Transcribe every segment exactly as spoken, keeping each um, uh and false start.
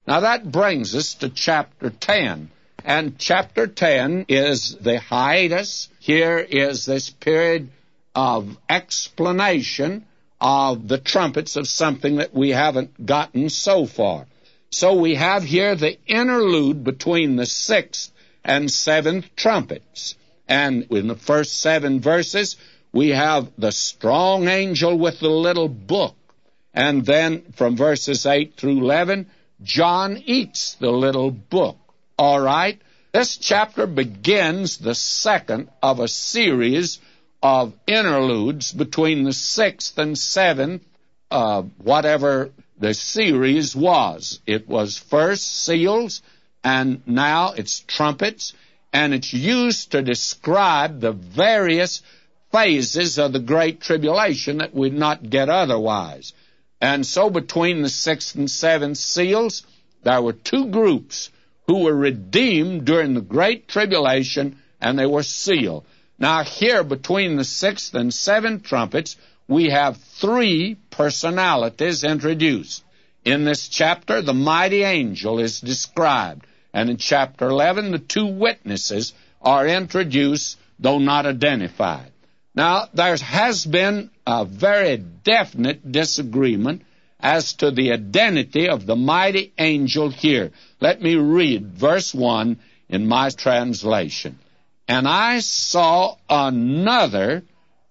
Now that brings us to chapter ten. And chapter ten is the hiatus. Here is this period of explanation of the trumpets of something that we haven't gotten so far. So we have here the interlude between the sixth and seventh trumpets. And in the first seven verses, we have the strong angel with the little book. And then from verses eight through eleven, John eats the little book. All right? This chapter begins the second of a series of interludes between the sixth and seventh, uh, whatever the series was. It was first seals, and now it's trumpets, and it's used to describe the various phases of the Great Tribulation that we'd not get otherwise. And so between the sixth and seventh seals, there were two groups who were redeemed during the Great Tribulation, and they were sealed. Now here, between the sixth and seventh trumpets, we have three personalities introduced. In this chapter, the mighty angel is described, and in chapter eleven, the two witnesses are introduced, though not identified. Now, there has been a very definite disagreement as to the identity of the mighty angel here. Let me read verse one in my translation. And I saw another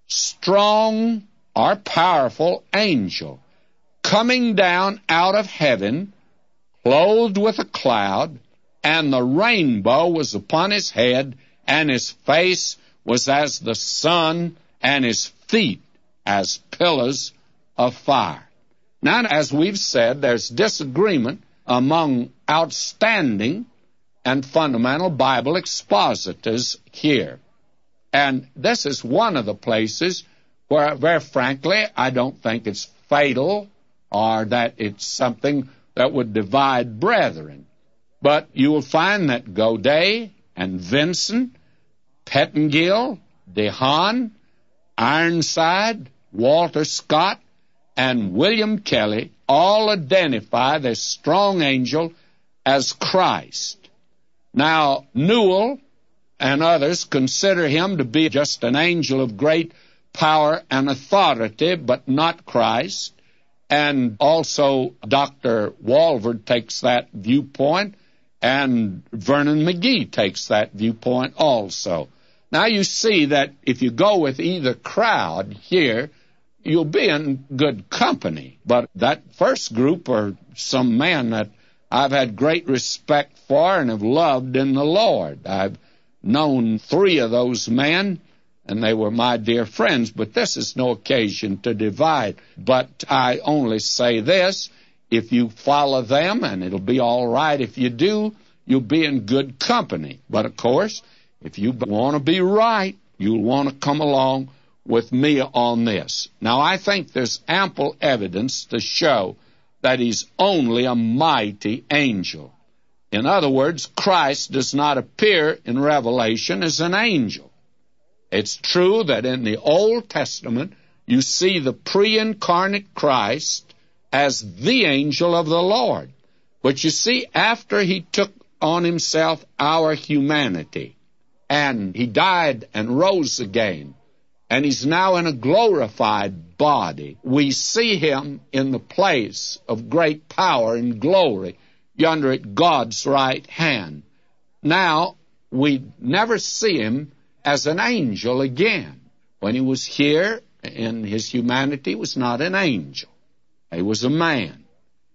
strong or powerful angel coming down out of heaven, clothed with a cloud, and the rainbow was upon his head, and his face was as the sun, and his feet as pillars of fire. Now, as we've said, there's disagreement among outstanding and fundamental Bible expositors here. And this is one of the places where, very frankly, I don't think it's fatal or that it's something that would divide brethren. But you will find that Godet and Vinson, Pettingill, DeHaan, Ironside, Walter Scott, and William Kelly all identify the strong angel as Christ. Now, Newell and others consider him to be just an angel of great power and authority, but not Christ. And also Doctor Walvoord takes that viewpoint, and Vernon McGee takes that viewpoint also. Now you see that if you go with either crowd here, you'll be in good company. But that first group are some men that I've had great respect for and have loved in the Lord. I've known three of those men, and they were my dear friends, but this is no occasion to divide. But I only say this, if you follow them, and it'll be all right if you do, you'll be in good company. But of course, if you want to be right, you'll want to come along with me on this. Now, I think there's ample evidence to show that he's only a mighty angel. In other words, Christ does not appear in Revelation as an angel. It's true that in the Old Testament, you see the pre-incarnate Christ as the angel of the Lord. But you see, after he took on himself our humanity, and he died and rose again, and he's now in a glorified body, we see him in the place of great power and glory yonder at God's right hand. Now, we never see him as an angel again. When he was here in his humanity, he was not an angel. He was a man.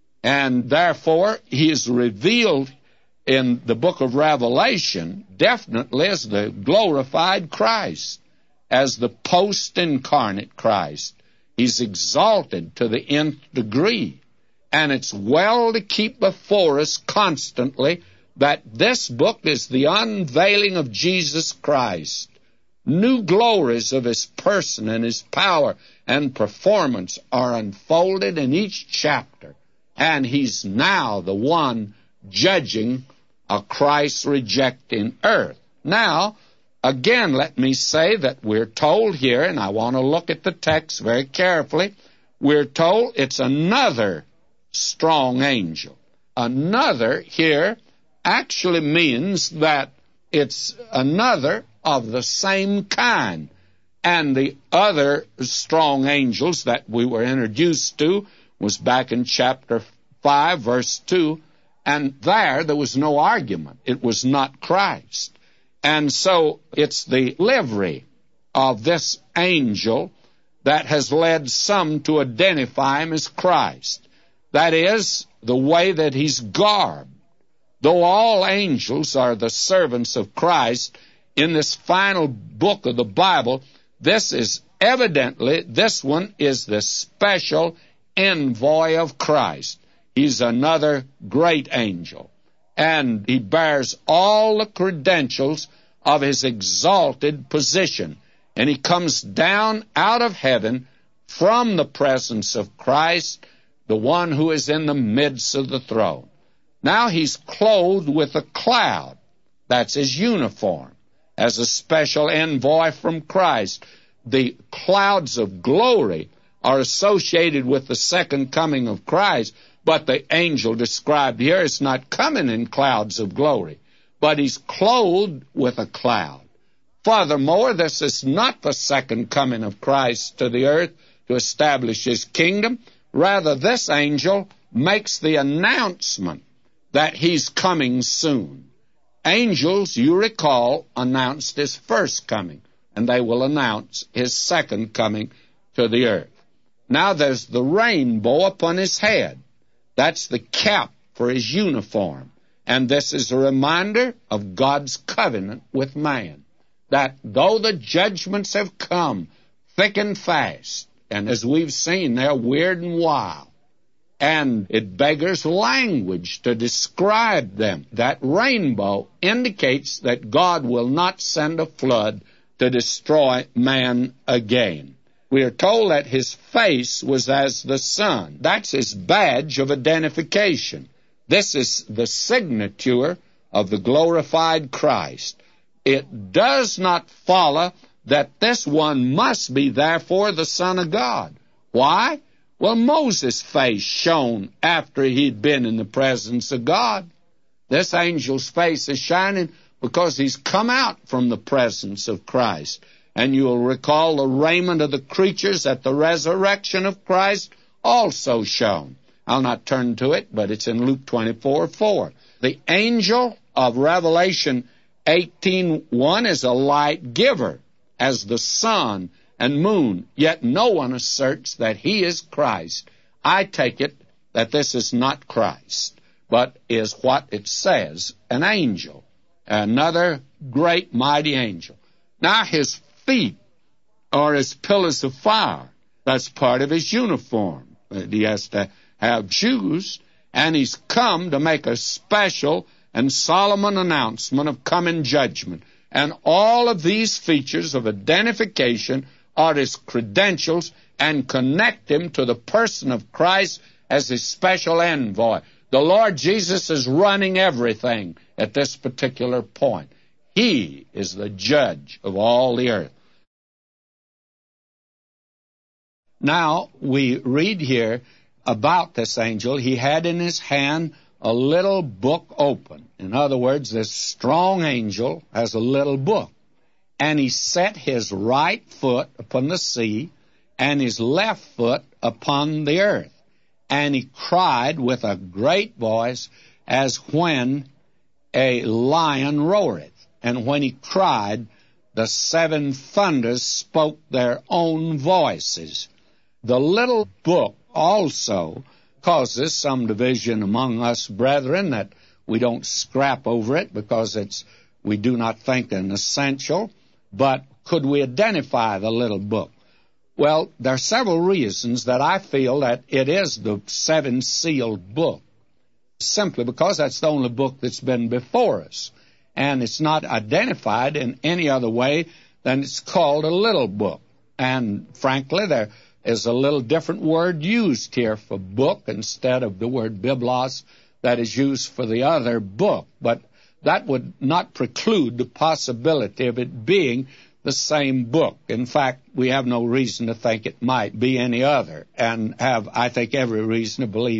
And therefore, he is revealed in the book of Revelation definitely as the glorified Christ, as the post-incarnate Christ. He's exalted to the nth degree. And it's well to keep before us constantly that this book is the unveiling of Jesus Christ. New glories of his person and his power and performance are unfolded in each chapter. And he's now the one judging a Christ-rejecting earth. Now, again, let me say that we're told here, and I want to look at the text very carefully, we're told it's another strong angel. another here actually means that it's another of the same kind. And the other strong angels that we were introduced to was back in chapter five, verse two, and there there was no argument. It was not Christ. And so it's the livery of this angel that has led some to identify him as Christ. That is, the way that he's garbed. Though all angels are the servants of Christ, in this final book of the Bible, this is evidently, this one is the special envoy of Christ. He's another great angel, and he bears all the credentials of his exalted position. And he comes down out of heaven from the presence of Christ, the one who is in the midst of the throne. Now he's clothed with a cloud. That's his uniform as a special envoy from Christ. The clouds of glory are associated with the second coming of Christ, but the angel described here is not coming in clouds of glory, but he's clothed with a cloud. Furthermore, this is not the second coming of Christ to the earth to establish his kingdom. Rather, this angel makes the announcement that he's coming soon. Angels, you recall, announced his first coming, and they will announce his second coming to the earth. Now there's the rainbow upon his head. That's the cap for his uniform. And this is a reminder of God's covenant with man, that though the judgments have come thick and fast, and as we've seen, they're weird and wild, and it beggars language to describe them. That rainbow indicates that God will not send a flood to destroy man again. We are told that his face was as the sun. That's his badge of identification. This is the signature of the glorified Christ. It does not follow that this one must be therefore the Son of God. Why? Well, Moses' face shone after he'd been in the presence of God. This angel's face is shining because he's come out from the presence of Christ. And you'll recall the raiment of the creatures at the resurrection of Christ also shone. I'll not turn to it, but it's in Luke twenty-four four. The angel of Revelation eighteen one is a light giver, as the sun and moon, yet no one asserts that he is Christ. I take it that this is not Christ, but is what it says, an angel, another great mighty angel. Now his feet are as pillars of fire. That's part of his uniform. He has to have shoes, and he's come to make a special and solemn announcement of coming judgment. And all of these features of identification are his credentials and connect him to the person of Christ as his special envoy. The Lord Jesus is running everything at this particular point. He is the judge of all the earth. Now, we read here about this angel. He had in his hand a little book open. In other words, this strong angel has a little book. And he set his right foot upon the sea and his left foot upon the earth. And he cried with a great voice as when a lion roareth. And when he cried, the seven thunders spoke their own voices. The little book also causes some division among us brethren, that we don't scrap over it because it's we do not think an essential. But could we identify the little book? Well, there are several reasons that I feel that it is the seven-sealed book, simply because that's the only book that's been before us, and it's not identified in any other way than it's called a little book. And frankly, there is a little different word used here for book instead of the word biblos that is used for the other book, but that would not preclude the possibility of it being the same book. In fact, we have no reason to think it might be any other, and have, I think, every reason to believe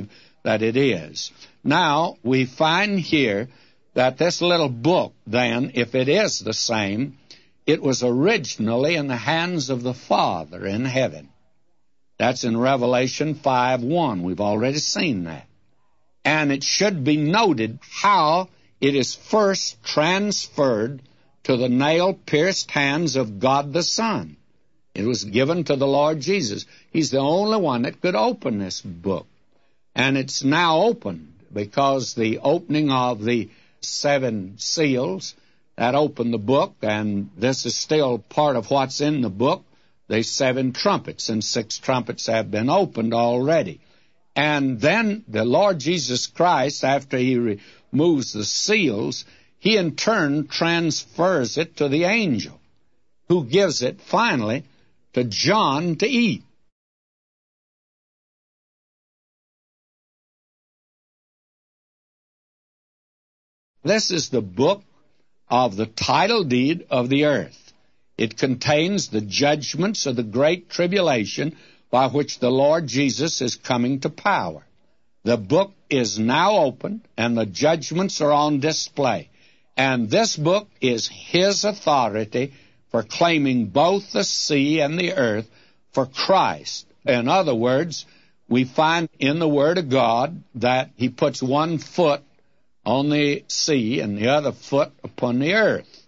that it is. Now, we find here that this little book, then, if it is the same, it was originally in the hands of the Father in heaven. That's in Revelation five one. We've already seen that. And it should be noted how it is first transferred to the nail-pierced hands of God the Son. It was given to the Lord Jesus. He's the only one that could open this book. And it's now opened because the opening of the seven seals that opened the book, and this is still part of what's in the book, the seven trumpets, and six trumpets have been opened already. And then the Lord Jesus Christ, after he removes the seals, he in turn transfers it to the angel, who gives it finally to John to eat. This is the book of the title deed of the earth. It contains the judgments of the great tribulation by which the Lord Jesus is coming to power. The book is now open, and the judgments are on display. And this book is his authority for claiming both the sea and the earth for Christ. In other words, we find in the Word of God that he puts one foot on the sea and the other foot upon the earth.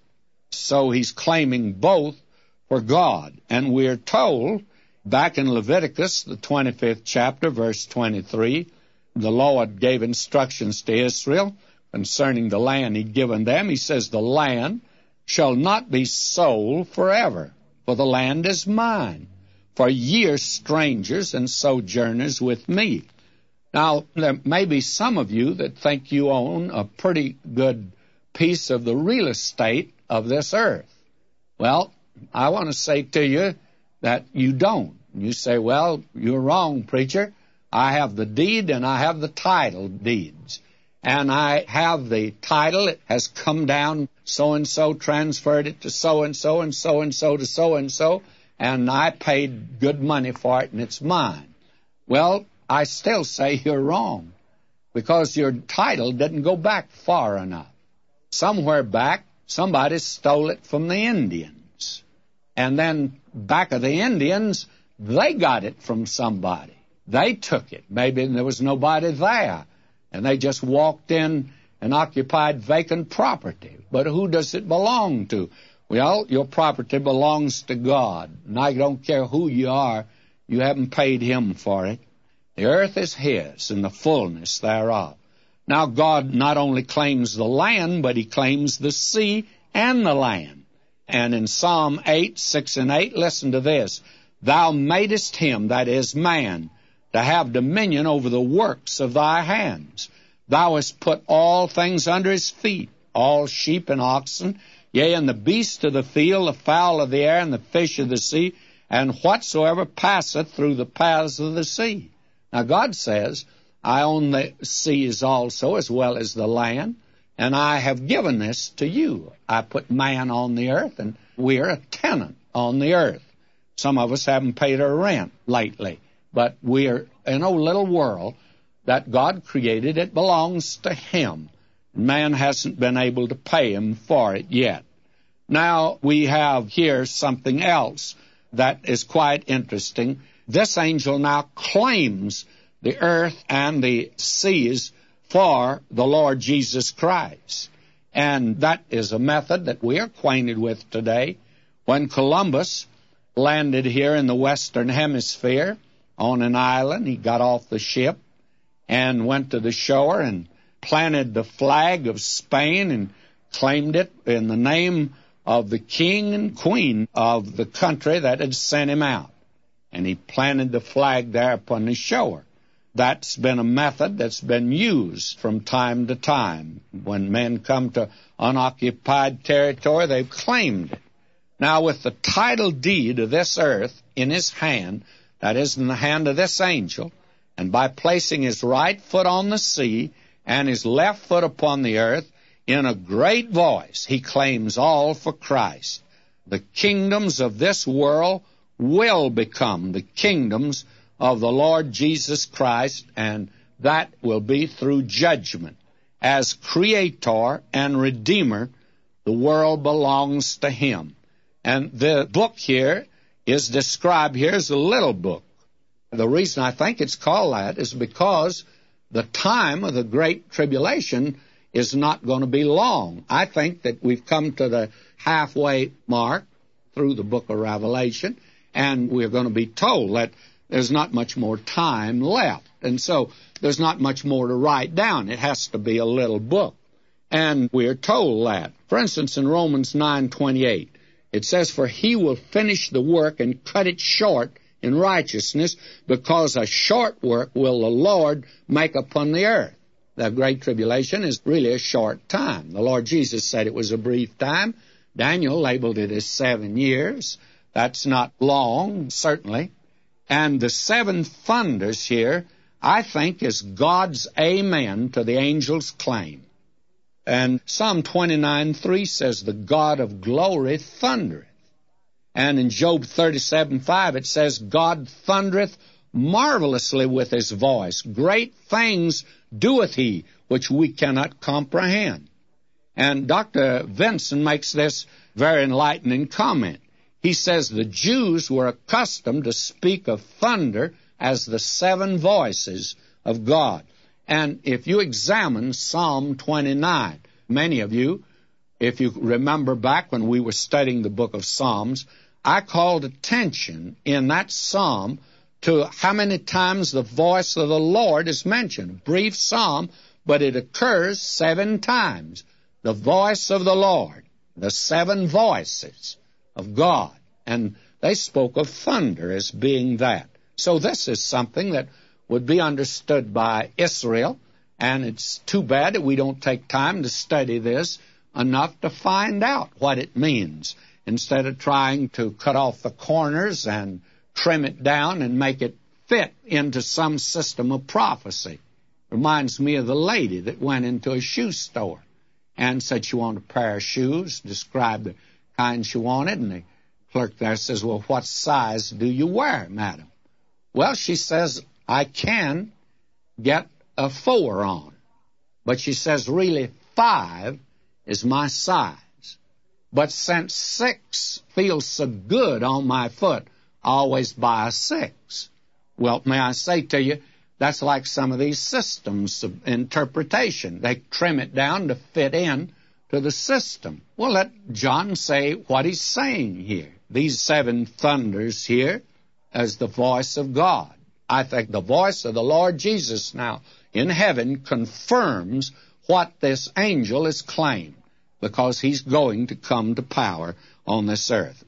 So he's claiming both for God. And we're told back in Leviticus, the twenty-fifth chapter, verse twenty-three, the Lord gave instructions to Israel concerning the land he'd given them. He says, the land shall not be sold forever, for the land is mine, for ye are strangers and sojourners with me. Now, there may be some of you that think you own a pretty good piece of the real estate of this earth. Well, I want to say to you that you don't. You say, well, you're wrong, preacher. I have the deed and I have the title deeds. And I have the title. It has come down, so-and-so transferred it to so-and-so and so-and-so to so-and-so, and I paid good money for it and it's mine. Well, I still say you're wrong, because your title didn't go back far enough. Somewhere back, somebody stole it from the Indians. And then back of the Indians, they got it from somebody. They took it. Maybe there was nobody there, and they just walked in and occupied vacant property. But who does it belong to? Well, your property belongs to God, and I don't care who you are. You haven't paid him for it. The earth is his and the fullness thereof. Now, God not only claims the land, but he claims the sea and the land. And in Psalm eight, six and eight, listen to this. Thou madest him, that is man, to have dominion over the works of thy hands. Thou hast put all things under his feet, all sheep and oxen, yea, and the beasts of the field, the fowl of the air, and the fish of the sea, and whatsoever passeth through the paths of the sea. Now, God says, I own the seas also, as well as the land, and I have given this to you. I put man on the earth, and we're a tenant on the earth. Some of us haven't paid our rent lately, but we're in a little world that God created. It belongs to him. Man hasn't been able to pay him for it yet. Now, we have here something else that is quite interesting. This angel now claims the earth and the seas for the Lord Jesus Christ. And that is a method that we are acquainted with today. When Columbus landed here in the Western Hemisphere on an island, he got off the ship and went to the shore and planted the flag of Spain and claimed it in the name of the king and queen of the country that had sent him out. And he planted the flag there upon the shore. That's been a method that's been used from time to time. When men come to unoccupied territory, they've claimed it. Now, with the title deed of this earth in his hand, that is in the hand of this angel, and by placing his right foot on the sea and his left foot upon the earth, in a great voice, he claims all for Christ. The kingdoms of this world will become the kingdoms of the Lord Jesus Christ, and that will be through judgment. As Creator and Redeemer, the world belongs to Him. And the book here is described here as a little book. The reason I think it's called that is because the time of the Great Tribulation is not going to be long. I think that we've come to the halfway mark through the book of Revelation, and we're going to be told that there's not much more time left. And so there's not much more to write down. It has to be a little book. And we're told that. For instance, in Romans nine twenty-eight, it says, "For he will finish the work and cut it short in righteousness, because a short work will the Lord make upon the earth." The Great Tribulation is really a short time. The Lord Jesus said it was a brief time. Daniel labeled it as seven years. That's not long, certainly. And the seven thunders here, I think, is God's amen to the angel's claim. And Psalm twenty-nine three says, "The God of glory thundereth." And in Job thirty-seven five it says, "God thundereth marvelously with his voice. Great things doeth he, which we cannot comprehend." And Doctor Vinson makes this very enlightening comment. He says the Jews were accustomed to speak of thunder as the seven voices of God. And if you examine Psalm twenty-nine, many of you, if you remember back when we were studying the book of Psalms, I called attention in that psalm to how many times the voice of the Lord is mentioned. A brief psalm, but it occurs seven times. The voice of the Lord, the seven voices of God. And they spoke of thunder as being that. So this is something that would be understood by Israel, and it's too bad that we don't take time to study this enough to find out what it means, instead of trying to cut off the corners and trim it down and make it fit into some system of prophecy. Reminds me of the lady that went into a shoe store and said she wanted a pair of shoes, described the kind she wanted, and the clerk there says, "Well, what size do you wear, madam?" Well, she says, "I can get a four on." But she says, "Really, five is my size. But since six feels so good on my foot, I always buy a six." Well, may I say to you, that's like some of these systems of interpretation. They trim it down to fit in to the system. Well, let John say what he's saying here. These seven thunders here as the voice of God. I think the voice of the Lord Jesus now in heaven confirms what this angel has claimed, because he's going to come to power on this earth.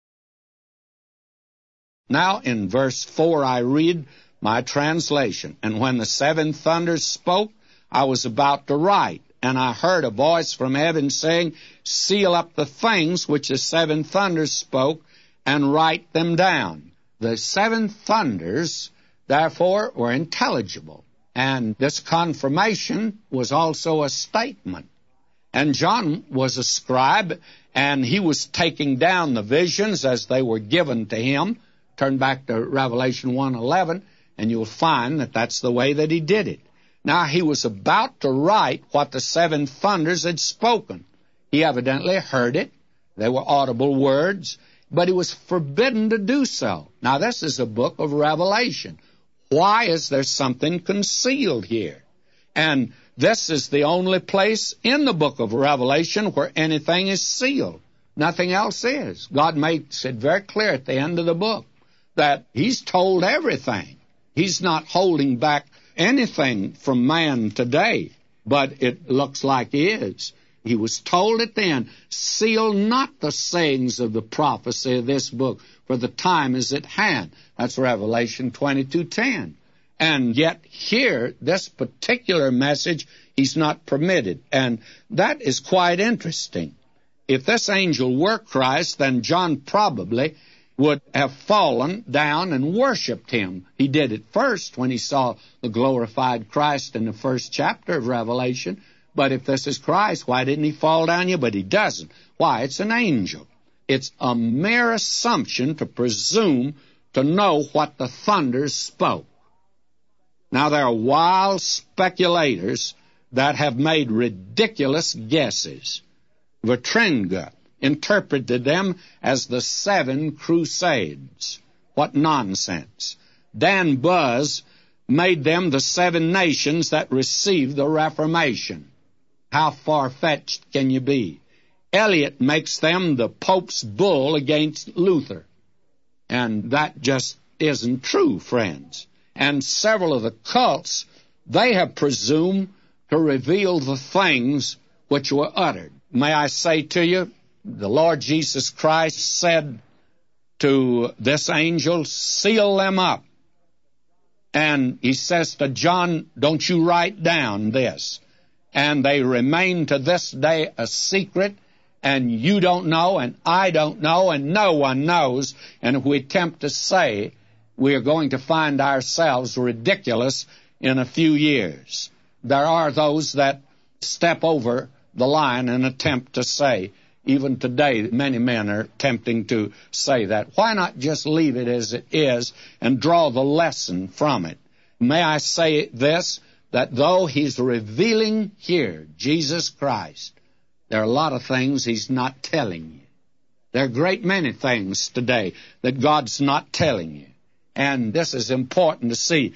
Now in verse four I read my translation. "And when the seven thunders spoke, I was about to write, and I heard a voice from heaven saying, Seal up the things which the seven thunders spoke, and write them down." The seven thunders, therefore, were intelligible, and this confirmation was also a statement. And John was a scribe, and he was taking down the visions as they were given to him. Turn back to Revelation one eleven, and you'll find that that's the way that he did it. Now, he was about to write what the seven thunders had spoken. He evidently heard it. They were audible words, but he was forbidden to do so. Now, this is a book of Revelation. Why is there something concealed here? And this is the only place in the book of Revelation where anything is sealed. Nothing else is. God makes it very clear at the end of the book that he's told everything. He's not holding back anything from man today, but it looks like he is. He was told at the end, "Seal not the sayings of the prophecy of this book, for the time is at hand." That's Revelation twenty-two ten. And yet here, this particular message, he's not permitted. And that is quite interesting. If this angel were Christ, then John probably would have fallen down and worshipped him. He did it first when he saw the glorified Christ in the first chapter of Revelation. But if this is Christ, why didn't he fall down here? But he doesn't. Why? It's an angel. It's a mere assumption to presume to know what the thunders spoke. Now, there are wild speculators that have made ridiculous guesses. Vitringa interpreted them as the Seven Crusades. What nonsense. Dan Buzz made them the seven nations that received the Reformation. How far-fetched can you be? Eliot makes them the Pope's bull against Luther. And that just isn't true, friends. And several of the cults, they have presumed to reveal the things which were uttered. May I say to you, the Lord Jesus Christ said to this angel, seal them up. And he says to John, don't you write down this. And they remain to this day a secret, and you don't know, and I don't know, and no one knows. And if we attempt to say, we are going to find ourselves ridiculous in a few years. There are those that step over the line and attempt to say, even today, many men are attempting to say that. Why not just leave it as it is and draw the lesson from it? May I say this, that though he's revealing here Jesus Christ, there are a lot of things he's not telling you. There are a great many things today that God's not telling you. And this is important to see.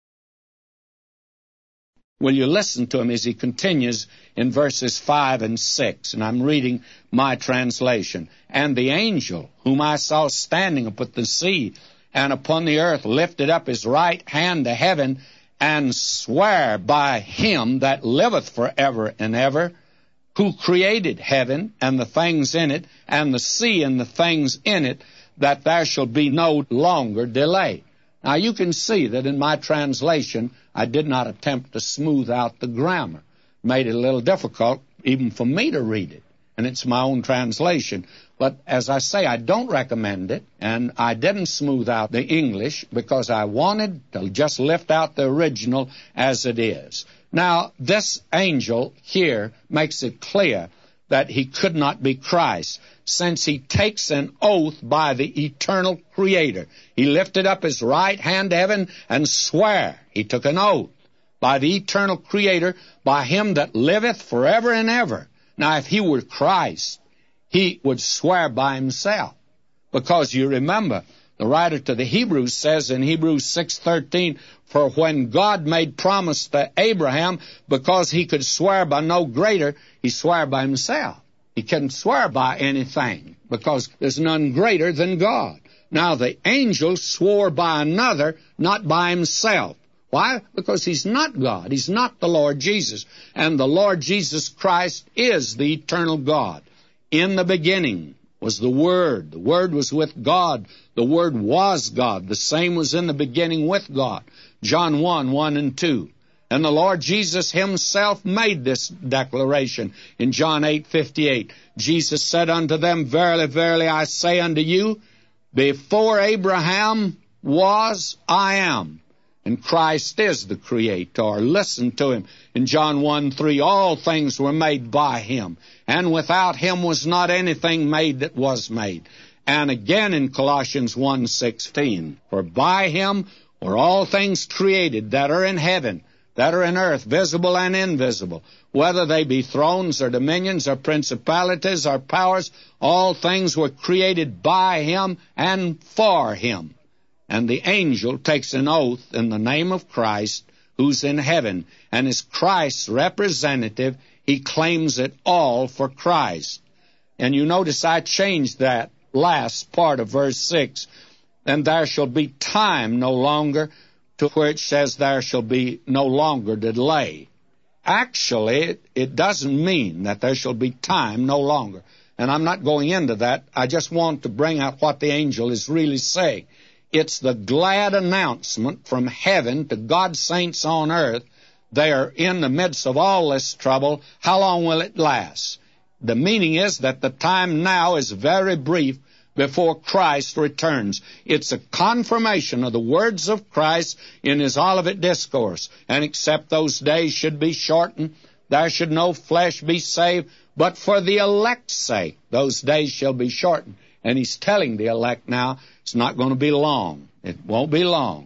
Will you listen to him as he continues in verses five and six? And I'm reading my translation. And the angel whom I saw standing upon the sea and upon the earth lifted up his right hand to heaven and sware by him that liveth forever and ever, who created heaven and the things in it, and the sea and the things in it, that there shall be no longer delay. Now, you can see that in my translation, I did not attempt to smooth out the grammar. Made it a little difficult even for me to read it, and it's my own translation. But as I say, I don't recommend it, and I didn't smooth out the English because I wanted to just lift out the original as it is. Now, this angel here makes it clear that he could not be Christ, since he takes an oath by the eternal Creator. He lifted up his right hand to heaven and sware. He took an oath by the eternal Creator, by him that liveth forever and ever. Now, if he were Christ, he would swear by himself, because you remember, the writer to the Hebrews says in Hebrews six thirteen, for when God made promise to Abraham, because he could swear by no greater, he swore by himself. He couldn't swear by anything, because there's none greater than God. Now, the angel swore by another, not by himself. Why? Because he's not God. He's not the Lord Jesus. And the Lord Jesus Christ is the eternal God. In the beginning was the Word. The Word was with God. The Word was God. The same was in the beginning with God. John one, one and two. And the Lord Jesus himself made this declaration in John eight fifty-eight. Jesus said unto them, verily, verily, I say unto you, before Abraham was, I am. And Christ is the Creator. Listen to him in John one, three. All things were made by him, and without him was not anything made that was made. And again in Colossians one, sixteen. For by him were all things created that are in heaven, that are in earth, visible and invisible, whether they be thrones or dominions or principalities or powers, all things were created by him and for him. And the angel takes an oath in the name of Christ, who's in heaven, and as Christ's representative, he claims it all for Christ. And you notice I changed that last part of verse six. And there shall be time no longer, to where it says there shall be no longer delay. Actually, it, it doesn't mean that there shall be time no longer. And I'm not going into that. I just want to bring out what the angel is really saying. It's the glad announcement from heaven to God's saints on earth. They are in the midst of all this trouble. How long will it last? The meaning is that the time now is very brief before Christ returns. It's a confirmation of the words of Christ in his Olivet Discourse. And except those days should be shortened, there should no flesh be saved, but for the elect's sake, those days shall be shortened. And he's telling the elect now, it's not going to be long. It won't be long.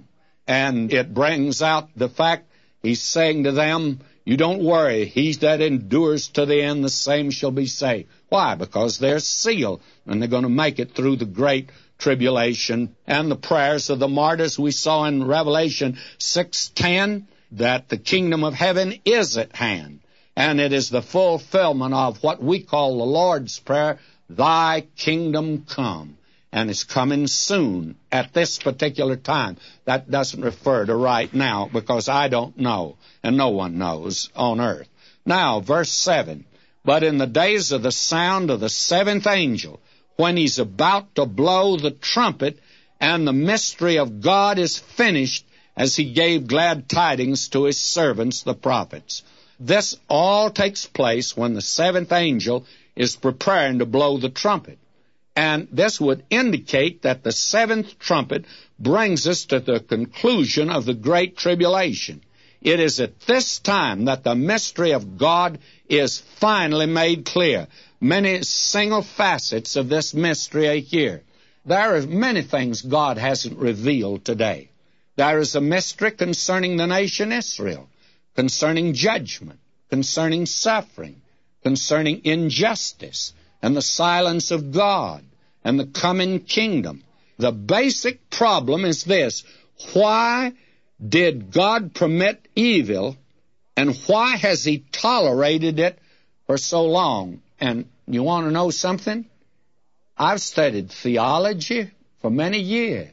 And it brings out the fact he's saying to them, you don't worry, he that endures to the end, the same shall be saved. Why? Because they're sealed, and they're going to make it through the great tribulation. And the prayers of the martyrs we saw in Revelation six ten, that the kingdom of heaven is at hand. And it is the fulfillment of what we call the Lord's Prayer, thy kingdom come. And it's coming soon at this particular time. That doesn't refer to right now, because I don't know, and no one knows on earth. Now, verse seven, but in the days of the sound of the seventh angel, when he's about to blow the trumpet, and the mystery of God is finished, as he gave glad tidings to his servants, the prophets. This all takes place when the seventh angel is preparing to blow the trumpet. And this would indicate that the seventh trumpet brings us to the conclusion of the Great Tribulation. It is at this time that the mystery of God is finally made clear. Many single facets of this mystery are here. There are many things God hasn't revealed today. There is a mystery concerning the nation Israel, concerning judgment, concerning suffering, concerning injustice, and the silence of God, and the coming kingdom. The basic problem is this: why did God permit evil, and why has he tolerated it for so long? And you want to know something? I've studied theology for many years,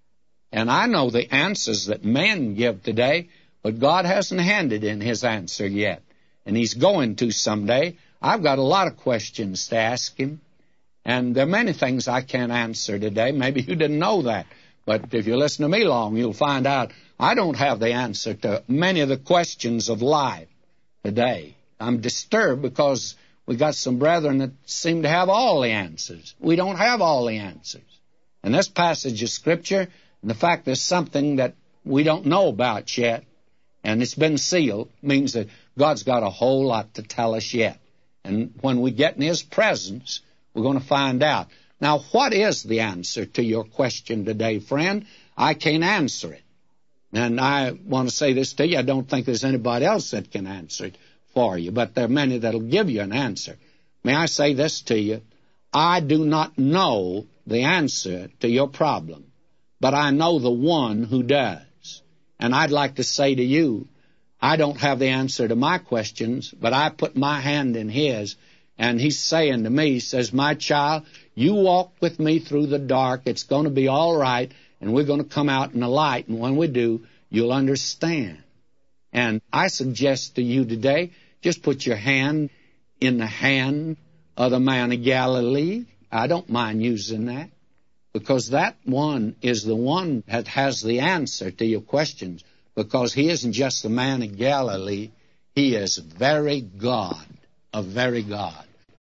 and I know the answers that men give today, but God hasn't handed in his answer yet, and he's going to someday. I've got a lot of questions to ask him, and there are many things I can't answer today. Maybe you didn't know that, but if you listen to me long, you'll find out I don't have the answer to many of the questions of life today. I'm disturbed because we got some brethren that seem to have all the answers. We don't have all the answers. And this passage of Scripture, and the fact there's something that we don't know about yet, and it's been sealed, means that God's got a whole lot to tell us yet. And when we get in his presence, we're going to find out. Now, what is the answer to your question today, friend? I can't answer it. And I want to say this to you, I don't think there's anybody else that can answer it for you, but there are many that will give you an answer. May I say this to you? I do not know the answer to your problem, but I know the one who does. And I'd like to say to you, I don't have the answer to my questions, but I put my hand in his, and he's saying to me, he says, my child, you walk with me through the dark. It's going to be all right, and we're going to come out in the light, and when we do, you'll understand. And I suggest to you today, just put your hand in the hand of the man of Galilee. I don't mind using that, because that one is the one that has the answer to your questions, because he isn't just the man of Galilee. He is very God, a very God.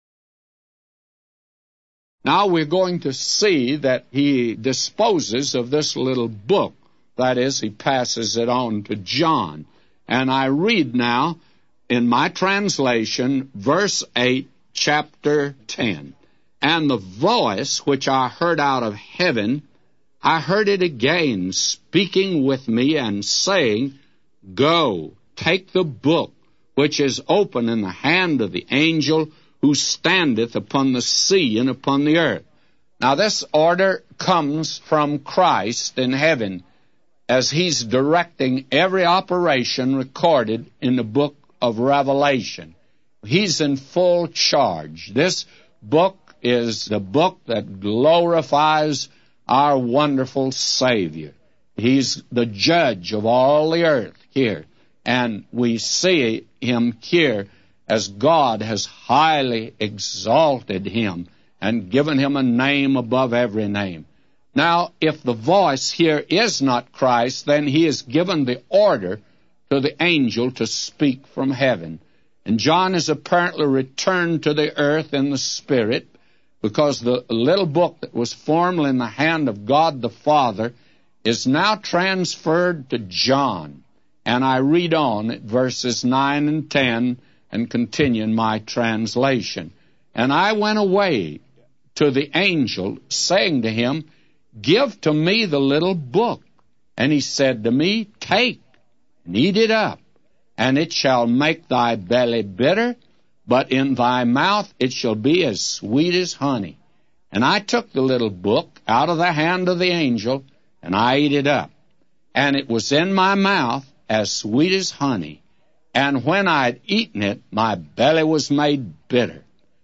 Now we're going to see that he disposes of this little book. That is, he passes it on to John. And I read now, in my translation, verse eight, chapter ten. And the voice which I heard out of heaven, I heard it again, speaking with me and saying, Go, take the book which is open in the hand of the angel who standeth upon the sea and upon the earth. Now this order comes from Christ in heaven, as he's directing every operation recorded in the book of Revelation. He's in full charge. This book is the book that glorifies our wonderful Savior. He's the judge of all the earth here, and we see him here as God has highly exalted him and given him a name above every name. Now, if the voice here is not Christ, then he has given the order to the angel to speak from heaven. And John is apparently returned to the earth in the Spirit, because the little book that was formerly in the hand of God the Father is now transferred to John. And I read on at verses nine and ten and continue in my translation. And I went away to the angel, saying to him, Give to me the little book. And he said to me, Take and eat it up, and it shall make thy belly bitter, but in thy mouth it shall be as sweet as honey. And I took the little book out of the hand of the angel, and I ate it up. And it was in my mouth as sweet as honey. And when I had eaten it, my belly was made bitter.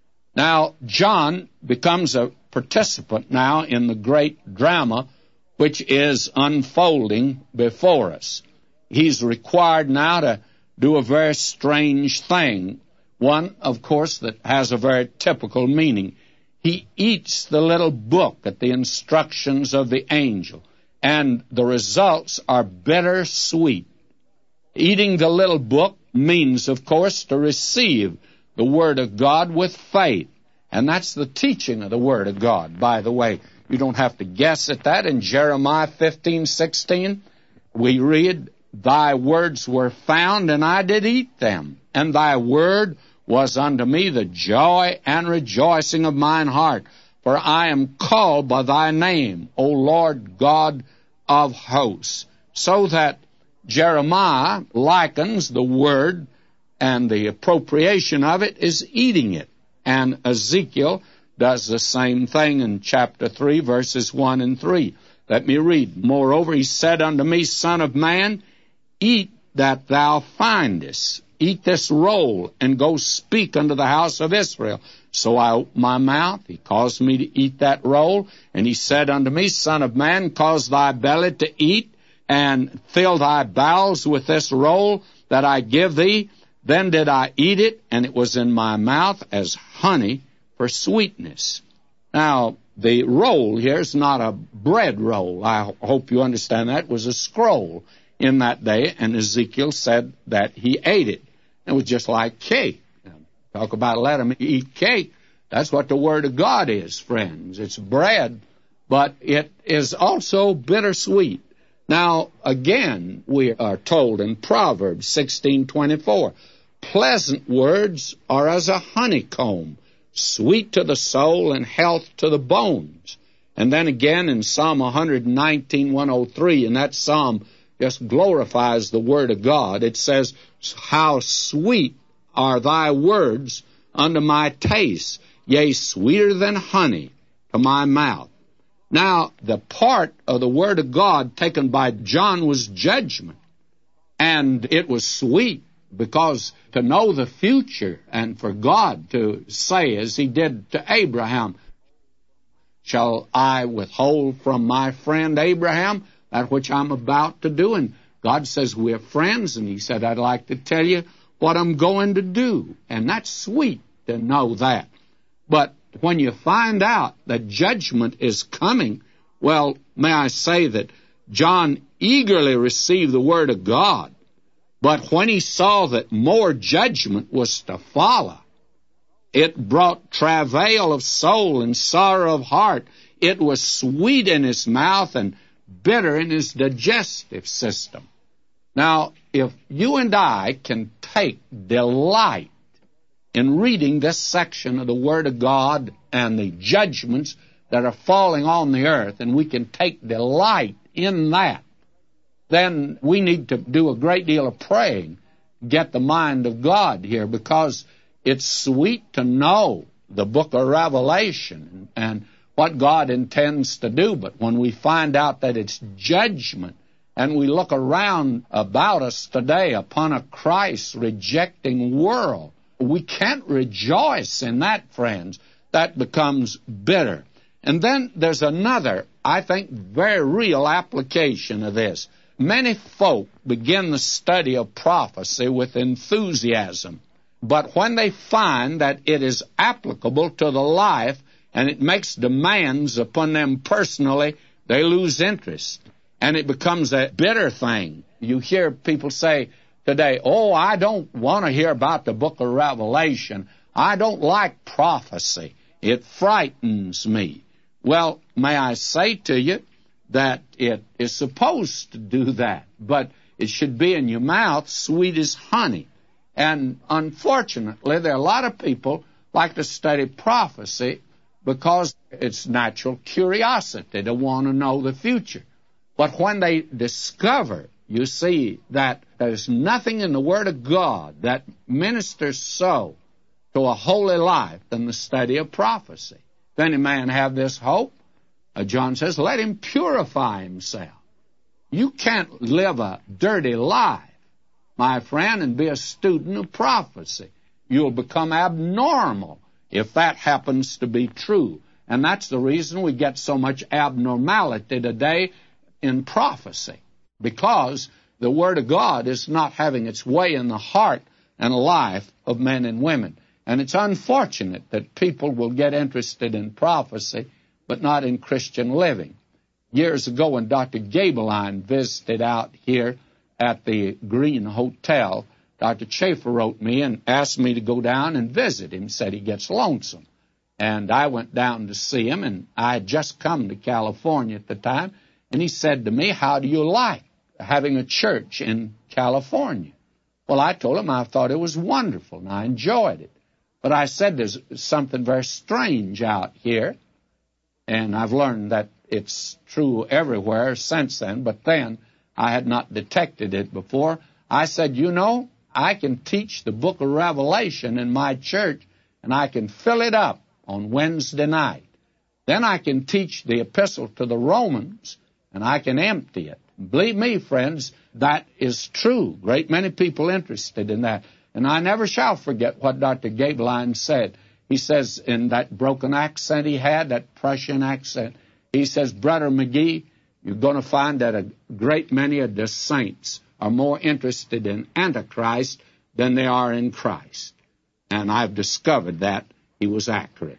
Now, John becomes a participant now in the great drama which is unfolding before us. He's required now to do a very strange thing, one, of course, that has a very typical meaning. He eats the little book at the instructions of the angel, and the results are bitter-sweet. Eating the little book means, of course, to receive the Word of God with faith, and that's the teaching of the Word of God. By the way, you don't have to guess at that. In Jeremiah fifteen sixteen, we read, Thy words were found, and I did eat them, and thy word was unto me the joy and rejoicing of mine heart. For I am called by thy name, O Lord God of hosts. So that Jeremiah likens the word, and the appropriation of it is eating it. And Ezekiel does the same thing in chapter three, verses one and three. Let me read. Moreover, he said unto me, Son of man, eat that thou findest. Eat this roll, and go speak unto the house of Israel. So I opened my mouth. He caused me to eat that roll. And he said unto me, Son of man, cause thy belly to eat, and fill thy bowels with this roll that I give thee. Then did I eat it, and it was in my mouth as honey for sweetness. Now, the roll here is not a bread roll. I hope you understand that. It was a scroll in that day, and Ezekiel said that he ate it. It was just like cake. Talk about let him eat cake. That's what the Word of God is, friends. It's bread, but it is also bittersweet. Now, again, we are told in Proverbs sixteen twenty-four, pleasant words are as a honeycomb, sweet to the soul and health to the bones. And then again in Psalm one nineteen, one oh three, and that psalm just glorifies the Word of God. It says, how sweet are thy words unto my taste, yea, sweeter than honey to my mouth. Now, the part of the Word of God taken by John was judgment, and it was sweet, because to know the future and for God to say, as he did to Abraham, shall I withhold from my friend Abraham that which I'm about to do? And God says, we're friends, and he said, I'd like to tell you what I'm going to do. And that's sweet to know that. But when you find out that judgment is coming, well, may I say that John eagerly received the Word of God, but when he saw that more judgment was to follow, it brought travail of soul and sorrow of heart. It was sweet in his mouth and bitter in his digestive system. Now, if you and I can take delight in reading this section of the Word of God and the judgments that are falling on the earth, and we can take delight in that, then we need to do a great deal of praying, get the mind of God here, because it's sweet to know the book of Revelation and what God intends to do. But when we find out that it's judgment, and we look around about us today upon a Christ-rejecting world, we can't rejoice in that, friends. That becomes bitter. And then there's another, I think, very real application of this. Many folk begin the study of prophecy with enthusiasm, but when they find that it is applicable to the life and it makes demands upon them personally, they lose interest, and it becomes a bitter thing. You hear people say today, oh, I don't want to hear about the book of Revelation. I don't like prophecy. It frightens me. Well, may I say to you that it is supposed to do that, but it should be in your mouth sweet as honey. And unfortunately, there are a lot of people like to study prophecy because it's natural curiosity to want to know the future. But when they discover, you see, that there's nothing in the Word of God that ministers so to a holy life than the study of prophecy. If any man have this hope, uh, John says, let him purify himself. You can't live a dirty life, my friend, and be a student of prophecy. You'll become abnormal if that happens to be true. And that's the reason we get so much abnormality today in prophecy, because the Word of God is not having its way in the heart and life of men and women. And it's unfortunate that people will get interested in prophecy, but not in Christian living. Years ago, when Doctor Gabeline visited out here at the Green Hotel, Doctor Chafer wrote me and asked me to go down and visit him. Said he gets lonesome. And I went down to see him, and I had just come to California at the time, and he said to me, how do you like having a church in California? Well, I told him I thought it was wonderful, and I enjoyed it. But I said there's something very strange out here, and I've learned that it's true everywhere since then, but then I had not detected it before. I said, you know, I can teach the book of Revelation in my church, and I can fill it up on Wednesday night. Then I can teach the epistle to the Romans, and I can empty it. Believe me, friends, that is true. Great many people interested in that. And I never shall forget what Doctor Gabeline said. He says in that broken accent he had, that Prussian accent, he says, Brother McGee, you're going to find that a great many of the saints are more interested in Antichrist than they are in Christ. And I've discovered that he was accurate.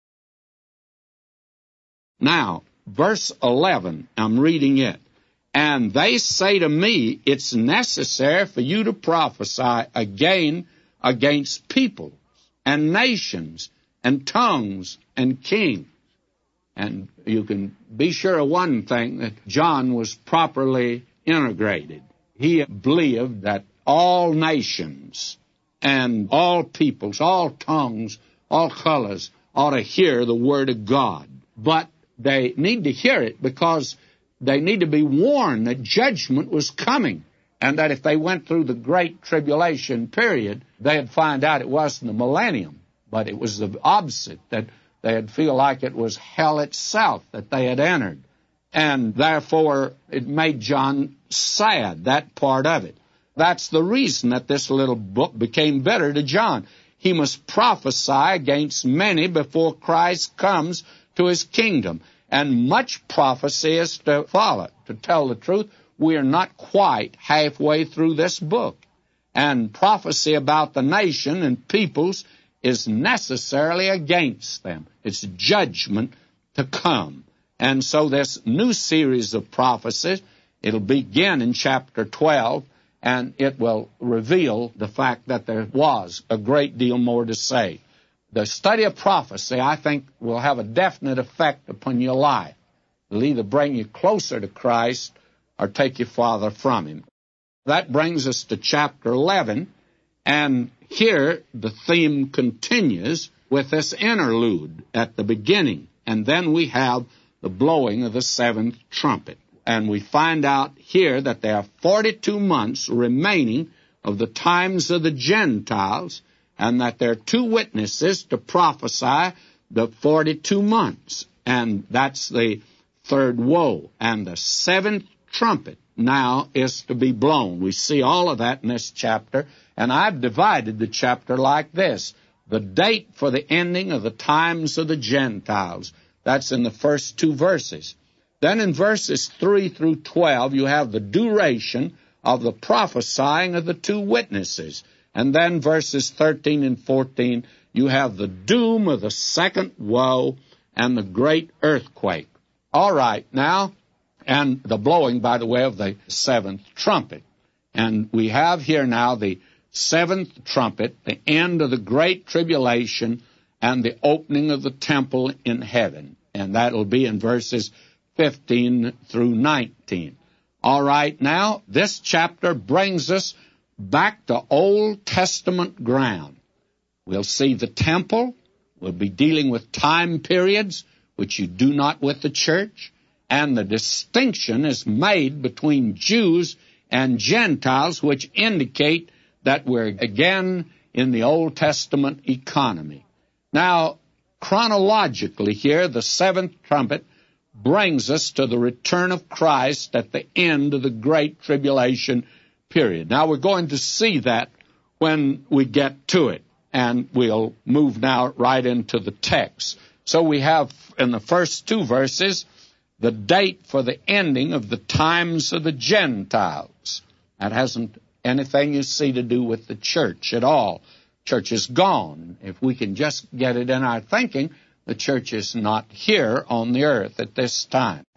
Now, verse eleven, I'm reading it. And they say to me, it's necessary for you to prophesy again against peoples and nations and tongues and kings. And you can be sure of one thing, that John was properly integrated. He believed that all nations and all peoples, all tongues, all colors ought to hear the Word of God. But they need to hear it because they need to be warned that judgment was coming, and that if they went through the Great Tribulation period, they'd find out it wasn't the millennium, but it was the opposite, that they'd feel like it was hell itself that they had entered. And therefore, it made John sad, that part of it. That's the reason that this little book became bitter to John. He must prophesy against many before Christ comes to his kingdom. And much prophecy is to follow. To tell the truth, we are not quite halfway through this book. And prophecy about the nation and peoples is necessarily against them. It's judgment to come. And so this new series of prophecies, it'll begin in chapter twelve, and it will reveal the fact that there was a great deal more to say. The study of prophecy, I think, will have a definite effect upon your life. It'll either bring you closer to Christ or take you farther from Him. That brings us to chapter eleven, and here the theme continues with this interlude at the beginning, and then we have the blowing of the seventh trumpet. And we find out here that there are forty-two months remaining of the times of the Gentiles, and that there are two witnesses to prophesy the forty-two months. And that's the third woe. And the seventh trumpet now is to be blown. We see all of that in this chapter. And I've divided the chapter like this. The date for the ending of the times of the Gentiles. That's in the first two verses. Then in verses three through twelve, you have the duration of the prophesying of the two witnesses. And then verses thirteen and fourteen, you have the doom of the second woe and the great earthquake. All right, now, and the blowing, by the way, of the seventh trumpet. And we have here now the seventh trumpet, the end of the great tribulation, and the opening of the temple in heaven. And that'll be in verses fifteen through nineteen. All right, now, this chapter brings us back to Old Testament ground. We'll see the temple. We'll be dealing with time periods, which you do not with the church. and the distinction is made between Jews and Gentiles, which indicate that we're again in the Old Testament economy. Now, chronologically here, the seventh trumpet brings us to the return of Christ at the end of the Great Tribulation period. Now, we're going to see that when we get to it, and we'll move now right into the text. So we have in the first two verses the date for the ending of the times of the Gentiles. That hasn't anything, you see, to do with the church at all. Church is gone. If we can just get it in our thinking, the church is not here on the earth at this time.